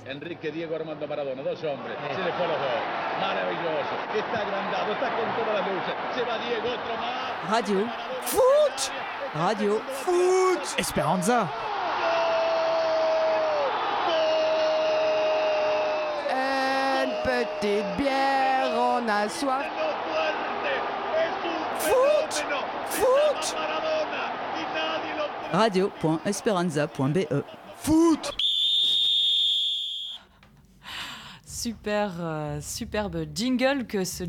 Enrique, Diego Armando Maradona, dos hombres, se le fue los dos. Maravilloso, está agrandado, está con todas las luces. Se va Diego, otro más. Radio Foot. Radio Foot. Esperanza. Une petite bière, on a soif. Foot. Foot. Radio.esperanza.be. Foot. Superbe jingle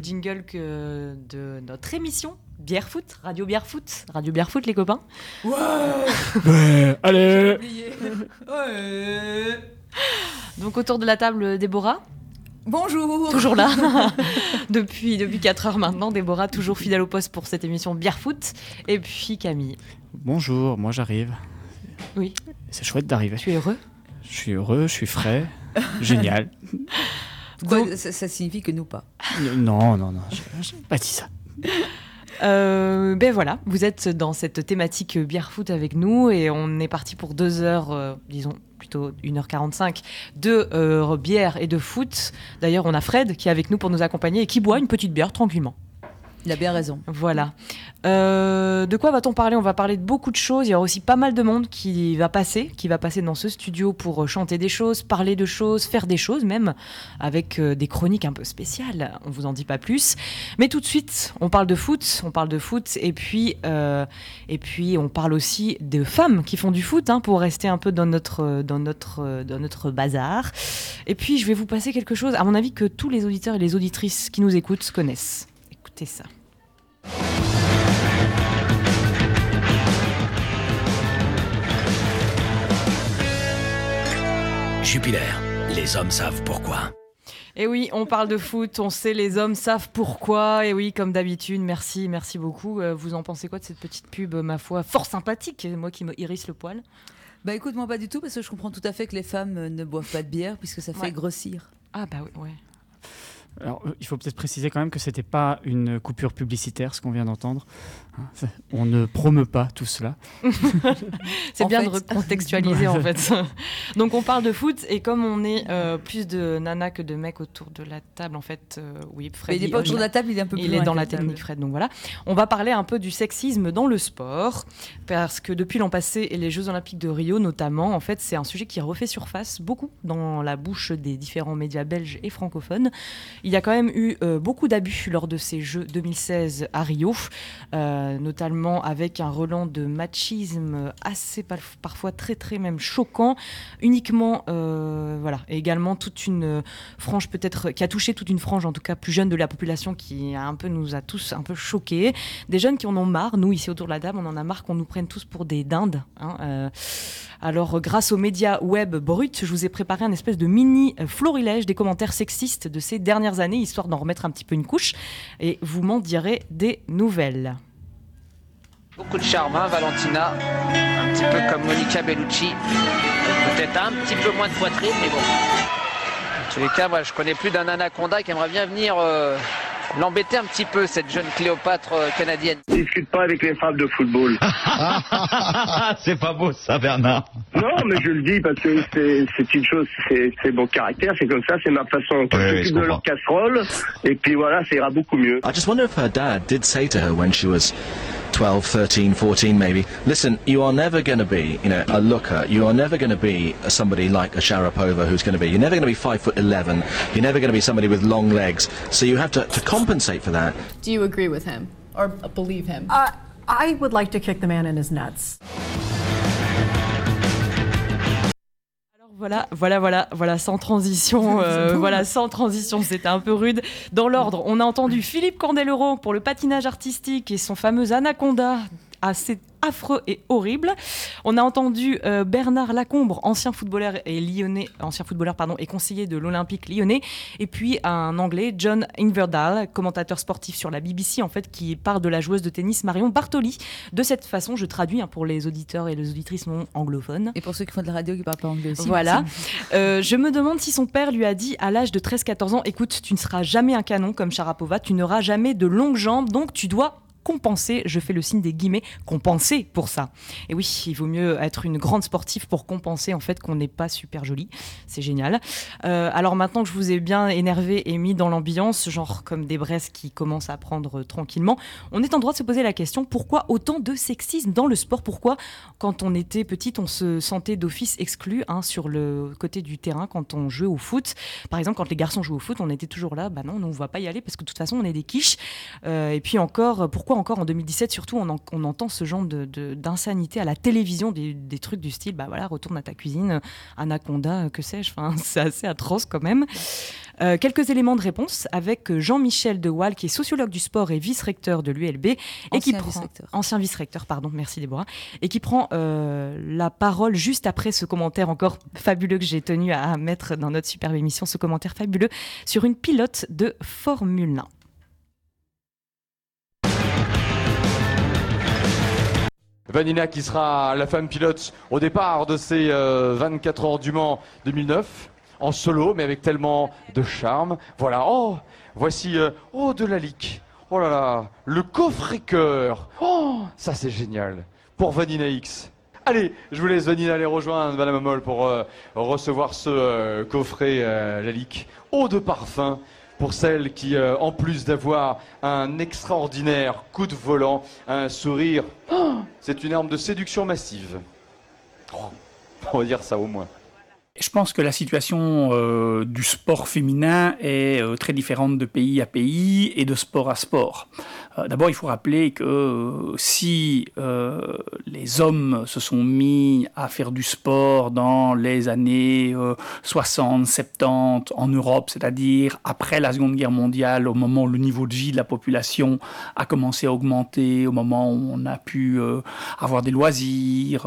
de notre émission Bière Foot, Radio Bière Foot, les copains. Ouais, allez. Ouais. Donc autour de la table, Déborah. Bonjour. Toujours là, depuis 4 heures maintenant. Déborah, toujours fidèle au poste pour cette émission Bière Foot. Et puis Camille. Bonjour, moi j'arrive. Oui. C'est chouette d'arriver. Tu es heureux ? Je suis heureux, je suis frais. Génial. Quoi, ça signifie que nous pas. Non, j'ai pas dit ça. Ben voilà, vous êtes dans cette thématique bière foot avec nous et on est parti pour 2 heures, disons plutôt 1h45 de bière et de foot. D'ailleurs, on a Fred qui est avec nous pour nous accompagner et qui boit une petite bière tranquillement. Il a bien raison. Voilà. De quoi va-t-on parler ? On va parler de beaucoup de choses. Il y aura aussi pas mal de monde qui va passer dans ce studio pour chanter des choses, parler de choses, faire des choses même, avec des chroniques un peu spéciales. On vous en dit pas plus. Mais tout de suite, on parle de foot, et puis on parle aussi de femmes qui font du foot, pour rester un peu dans notre bazar. Et puis je vais vous passer quelque chose, à mon avis, que tous les auditeurs et les auditrices qui nous écoutent connaissent. Écoutez ça. Jupiler, les hommes savent pourquoi. Et oui, on parle de foot, on sait, les hommes savent pourquoi. Et oui, comme d'habitude, merci beaucoup. Vous en pensez quoi de cette petite pub, ma foi, fort sympathique, moi qui me hérisse le poil ? Bah écoute, moi pas du tout, parce que je comprends tout à fait que les femmes ne boivent pas de bière, puisque ça fait grossir. Ah bah oui, ouais. Alors, il faut peut-être préciser quand même que c'était pas une coupure publicitaire, ce qu'on vient d'entendre. On ne promeut pas tout cela. C'est bien de recontextualiser en fait. Donc on parle de foot et comme on est plus de nanas que de mecs autour de la table en fait, oui, Fred. Mais il n'est pas autour de la table, il est un peu plus loin. Il est dans la technique, Fred. Donc voilà, on va parler un peu du sexisme dans le sport parce que depuis l'an passé et les Jeux Olympiques de Rio notamment, en fait, c'est un sujet qui refait surface beaucoup dans la bouche des différents médias belges et francophones. Il y a quand même eu beaucoup d'abus lors de ces Jeux 2016 à Rio, notamment avec un relent de machisme assez parfois très très même choquant, uniquement et également toute une frange peut-être qui a touché toute une frange en tout cas plus jeune de la population qui nous a tous un peu choqués, des jeunes qui en ont marre, nous ici autour de la table on en a marre qu'on nous prenne tous pour des dindes, Alors, grâce aux médias web bruts, je vous ai préparé un espèce de mini florilège des commentaires sexistes de ces dernières années, histoire d'en remettre un petit peu une couche, et vous m'en direz des nouvelles. Beaucoup de charme, Valentina, un petit peu comme Monica Bellucci, peut-être un petit peu moins de poitrine, mais bon. En tous les cas, moi, je connais plus d'un anaconda qui aimerait bien venir l'embêter un petit peu, cette jeune Cléopâtre canadienne. Ne discute pas avec les femmes de football. C'est pas beau ça, Bernard. Non, mais je le dis parce que c'est une chose, c'est mon caractère, c'est comme ça, c'est ma façon. Quand je m'occupe de leur casserole, et puis voilà, ça ira beaucoup mieux. I just wonder if her dad did say to her when she was 12, 13, 14 maybe, listen, you are never going to be, a looker. You are never going to be somebody like a Sharapova who's going to be. You're never going to be 5'11". You're never going to be somebody with long legs. So you have to compensate for that. Do you agree with him or believe him? I would like to kick the man in his nuts. Voilà, sans transition, sans transition, c'était un peu rude. Dans l'ordre, on a entendu Philippe Candeloro pour le patinage artistique et son fameux anaconda assez affreux et horrible. On a entendu Bernard Lacombre, ancien footballeur et conseiller de l'Olympique lyonnais, et puis un Anglais, John Inverdale, commentateur sportif sur la BBC, en fait, qui parle de la joueuse de tennis Marion Bartoli. De cette façon, je traduis pour les auditeurs et les auditrices non anglophones. Et pour ceux qui font de la radio qui ne parlent pas anglais aussi. Voilà. Je me demande si son père lui a dit à l'âge de 13-14 ans, écoute, tu ne seras jamais un canon comme Sharapova, tu n'auras jamais de longues jambes, donc tu dois compenser, je fais le signe des guillemets, compenser pour ça. Et oui, il vaut mieux être une grande sportive pour compenser en fait qu'on n'est pas super jolie. C'est génial. Alors maintenant que je vous ai bien énervé et mis dans l'ambiance, genre comme des braises qui commencent à prendre tranquillement, on est en droit de se poser la question, pourquoi autant de sexisme dans le sport ? Pourquoi, quand on était petite, on se sentait d'office exclu sur le côté du terrain quand on jouait au foot ? Par exemple, quand les garçons jouaient au foot, on était toujours là, non, on ne va pas y aller parce que de toute façon, on est des quiches. Et puis encore, pourquoi encore en 2017, surtout, on entend ce genre d'insanité à la télévision, des trucs du style, retourne à ta cuisine, Anaconda, que sais-je, c'est assez atroce quand même. Quelques éléments de réponse avec Jean-Michel De Waal, qui est sociologue du sport et vice-recteur de l'ULB. Ancien vice-recteur, pardon, merci Déborah. Et qui prend la parole juste après ce commentaire encore fabuleux que j'ai tenu à mettre dans notre superbe émission, ce commentaire fabuleux sur une pilote de Formule 1. Vanina qui sera la femme pilote au départ de ces 24 heures du Mans 2009, en solo, mais avec tellement de charme. Voilà, voici de la lique. Oh là là, le coffret cœur. Oh, ça c'est génial. Pour Vanina X. Allez, je vous laisse Vanina aller rejoindre Madame Moll pour recevoir ce coffret la lique. Eau de parfum. Pour celle qui, en plus d'avoir un extraordinaire coup de volant, un sourire, c'est une arme de séduction massive. On va dire ça au moins. Je pense que la situation du sport féminin est très différente de pays à pays et de sport à sport. D'abord, il faut rappeler que si les hommes se sont mis à faire du sport dans les années 60, 70 en Europe, c'est-à-dire après la Seconde Guerre mondiale, au moment où le niveau de vie de la population a commencé à augmenter, au moment où on a pu avoir des loisirs,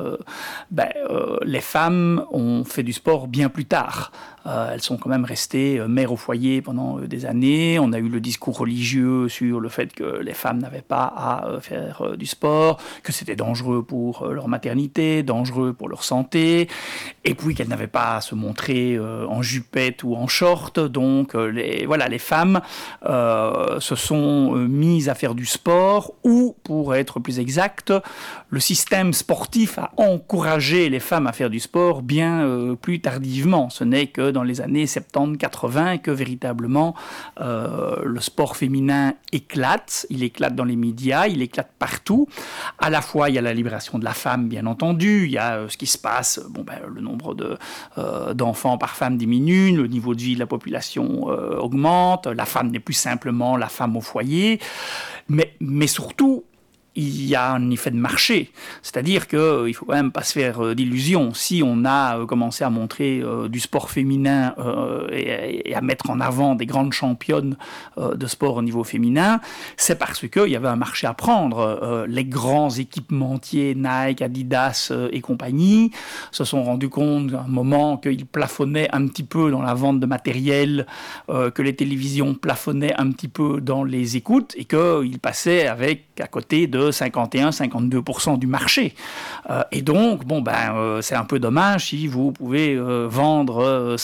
les femmes ont fait du sport bien plus tard. Elles sont quand même restées mères au foyer pendant des années. On a eu le discours religieux sur le fait que les femmes n'avaient pas à faire du sport, que c'était dangereux pour leur maternité, dangereux pour leur santé, et puis qu'elles n'avaient pas à se montrer en jupette ou en short. Donc les femmes se sont mises à faire du sport, ou pour être plus exact, le système sportif a encouragé les femmes à faire du sport bien plus tardivement. Ce n'est que dans les années 70-80 que véritablement le sport féminin éclate. Il éclate dans les médias, il éclate partout. À la fois, il y a la libération de la femme, bien entendu. Il y a ce qui se passe. Le nombre d'enfants par femme diminue, le niveau de vie de la population augmente. La femme n'est plus simplement la femme au foyer. Mais surtout, il y a un effet de marché, c'est-à-dire qu'il ne faut quand même pas se faire d'illusions. Si on a commencé à montrer du sport féminin et à mettre en avant des grandes championnes de sport au niveau féminin, c'est parce qu'il y avait un marché à prendre. Les grands équipementiers, Nike, Adidas et compagnie, se sont rendus compte à un moment qu'ils plafonnaient un petit peu dans la vente de matériel, que les télévisions plafonnaient un petit peu dans les écoutes, et qu'ils passaient à côté de 51-52% du marché. Et donc, c'est un peu dommage si vous pouvez vendre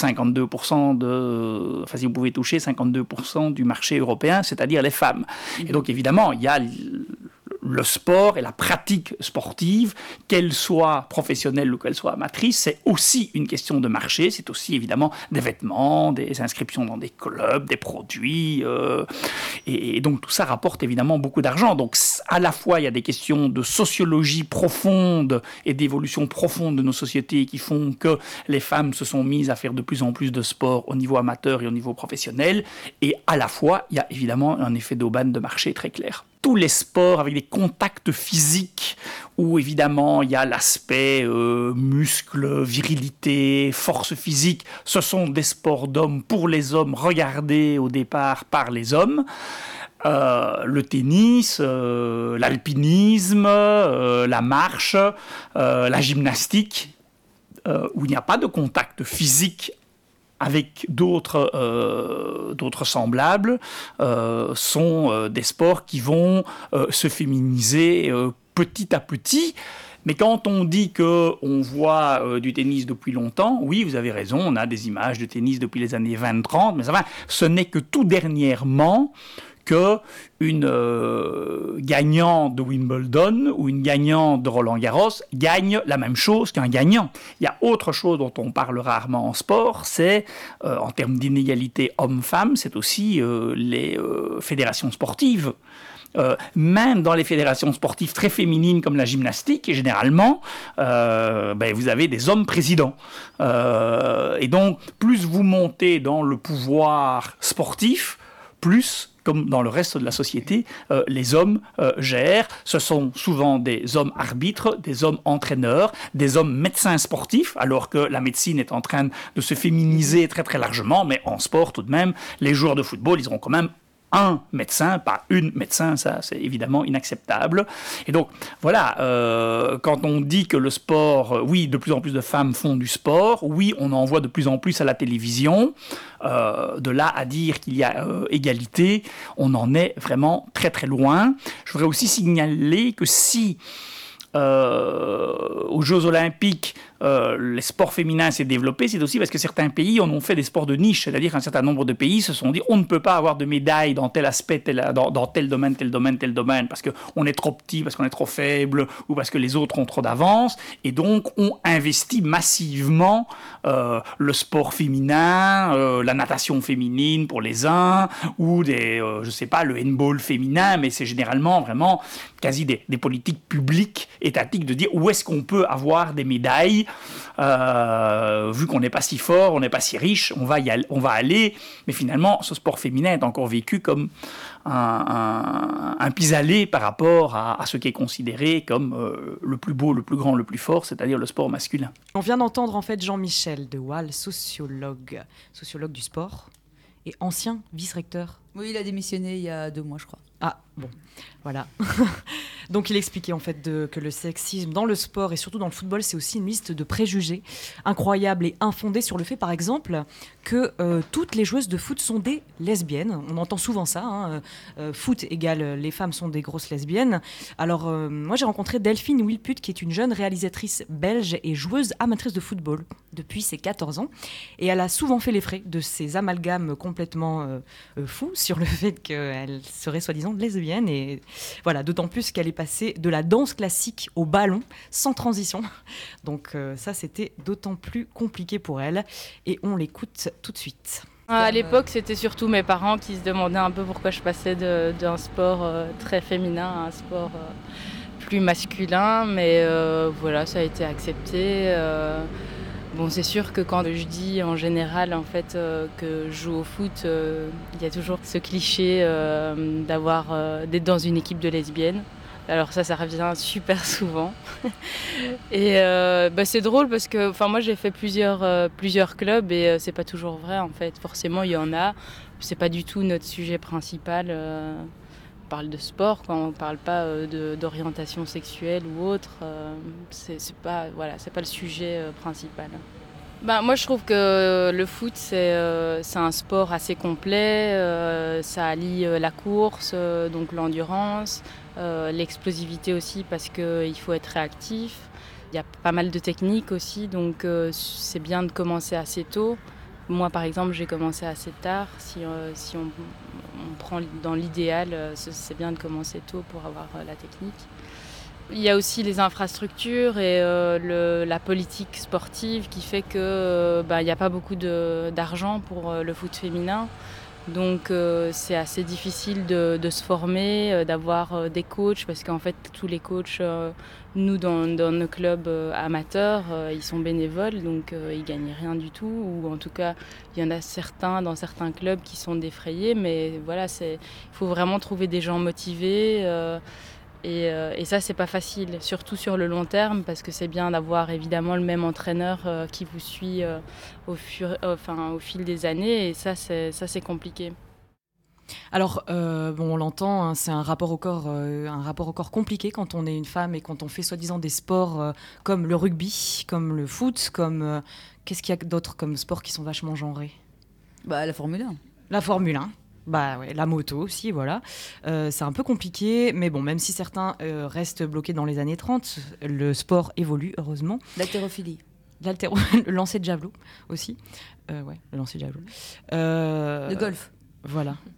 52% si vous pouvez toucher 52% du marché européen, c'est-à-dire les femmes. Et donc, évidemment, il y a le sport et la pratique sportive, qu'elle soit professionnelle ou qu'elle soit amatrice, c'est aussi une question de marché, c'est aussi évidemment des vêtements, des inscriptions dans des clubs, des produits, et donc tout ça rapporte évidemment beaucoup d'argent. Donc à la fois il y a des questions de sociologie profonde et d'évolution profonde de nos sociétés qui font que les femmes se sont mises à faire de plus en plus de sport au niveau amateur et au niveau professionnel, et à la fois il y a évidemment un effet d'aubaine de marché très clair. Tous les sports avec des contacts physiques, où évidemment il y a l'aspect muscle, virilité, force physique, ce sont des sports d'hommes pour les hommes, regardés au départ par les hommes. Le tennis, l'alpinisme, la marche, la gymnastique, où il n'y a pas de contact physique avec d'autres semblables, sont des sports qui vont se féminiser petit à petit. Mais quand on dit qu'on voit du tennis depuis longtemps, oui, vous avez raison, on a des images de tennis depuis les années 20-30, mais enfin, ce n'est que tout dernièrement que une gagnante de Wimbledon ou une gagnante de Roland-Garros gagne la même chose qu'un gagnant. Il y a autre chose dont on parle rarement en sport, c'est, en termes d'inégalité homme-femme, c'est aussi les fédérations sportives. Même dans les fédérations sportives très féminines comme la gymnastique, généralement, vous avez des hommes présidents. Et donc, plus vous montez dans le pouvoir sportif, plus, comme dans le reste de la société, les hommes gèrent. Ce sont souvent des hommes arbitres, des hommes entraîneurs, des hommes médecins sportifs, alors que la médecine est en train de se féminiser très très largement, mais en sport tout de même, les joueurs de football, ils auront quand même un médecin, pas une médecin, ça c'est évidemment inacceptable. Et donc voilà, quand on dit que le sport, oui, de plus en plus de femmes font du sport, oui, on en voit de plus en plus à la télévision, de là à dire qu'il y a égalité, on en est vraiment très très loin. Je voudrais aussi signaler que si aux Jeux Olympiques, les sports féminins s'est développé, c'est aussi parce que certains pays en ont fait des sports de niche, c'est-à-dire qu'un certain nombre de pays se sont dit on ne peut pas avoir de médailles dans tel aspect, dans tel domaine, parce qu'on est trop petit, parce qu'on est trop faible, ou parce que les autres ont trop d'avance, et donc on investit massivement le sport féminin, la natation féminine pour les uns, ou le handball féminin, mais c'est généralement vraiment quasi des politiques publiques, étatiques, de dire où est-ce qu'on peut avoir des médailles. Vu qu'on n'est pas si fort, on n'est pas si riche, on va aller, mais finalement ce sport féminin est encore vécu comme un pis-aller par rapport à ce qui est considéré comme le plus beau, le plus grand, le plus fort, c'est-à-dire le sport masculin. On vient d'entendre en fait Jean-Michel de Waal, sociologue du sport et ancien vice-recteur. Oui, il a démissionné il y a 2 mois, je crois. Ah, bon, voilà. Donc il expliquait en fait que le sexisme dans le sport et surtout dans le football, c'est aussi une liste de préjugés incroyables et infondés sur le fait, par exemple, que toutes les joueuses de foot sont des lesbiennes. On entend souvent ça, foot égale les femmes sont des grosses lesbiennes. Alors moi j'ai rencontré Delphine Wilput, qui est une jeune réalisatrice belge et joueuse amatrice de football depuis ses 14 ans. Et elle a souvent fait les frais de ces amalgames complètement fous sur le fait qu'elle serait soi-disant lesbienne. Et voilà, d'autant plus qu'elle est passée de la danse classique au ballon sans transition. Donc ça, c'était d'autant plus compliqué pour elle. Et on l'écoute tout de suite. À l'époque, c'était surtout mes parents qui se demandaient un peu pourquoi je passais d'un sport très féminin à un sport plus masculin. Mais voilà, ça a été accepté. Bon, c'est sûr que quand je dis en général en fait que je joue au foot, il y a toujours ce cliché d'être dans une équipe de lesbiennes. Alors ça revient super souvent. Et c'est drôle parce que moi j'ai fait plusieurs clubs et c'est pas toujours vrai en fait. Forcément il y en a. C'est pas du tout notre sujet principal. On parle de sport, on parle pas d'orientation sexuelle ou autre. C'est pas le sujet principal. Moi je trouve que le foot c'est un sport assez complet. Ça allie la course, donc l'endurance, l'explosivité aussi parce qu'il faut être réactif. Il y a pas mal de techniques aussi, donc c'est bien de commencer assez tôt. Moi par exemple j'ai commencé assez tard. Si on prend dans l'idéal, c'est bien de commencer tôt pour avoir la technique. Il y a aussi les infrastructures et la politique sportive qui fait que il n'y a pas beaucoup d'argent pour le foot féminin. Donc c'est assez difficile de se former, d'avoir des coachs parce qu'en fait tous les coachs, nous dans nos clubs amateurs, ils sont bénévoles donc ils gagnent rien du tout ou en tout cas il y en a certains dans certains clubs qui sont défrayés mais voilà il faut vraiment trouver des gens motivés et ça c'est pas facile surtout sur le long terme parce que c'est bien d'avoir évidemment le même entraîneur qui vous suit au fil des années et ça c'est compliqué. Alors, on l'entend, hein, c'est un rapport au corps compliqué quand on est une femme et quand on fait soi-disant des sports comme le rugby, comme le foot, comme qu'est-ce qu'il y a d'autre comme sports qui sont vachement genrés ? La Formule 1. La Formule 1. La moto aussi, voilà. C'est un peu compliqué, mais bon, même si certains restent bloqués dans les années 30, le sport évolue, heureusement. L'haltérophilie. Le lancer de javelot aussi. Le lancer de javelot. Le golf. Voilà.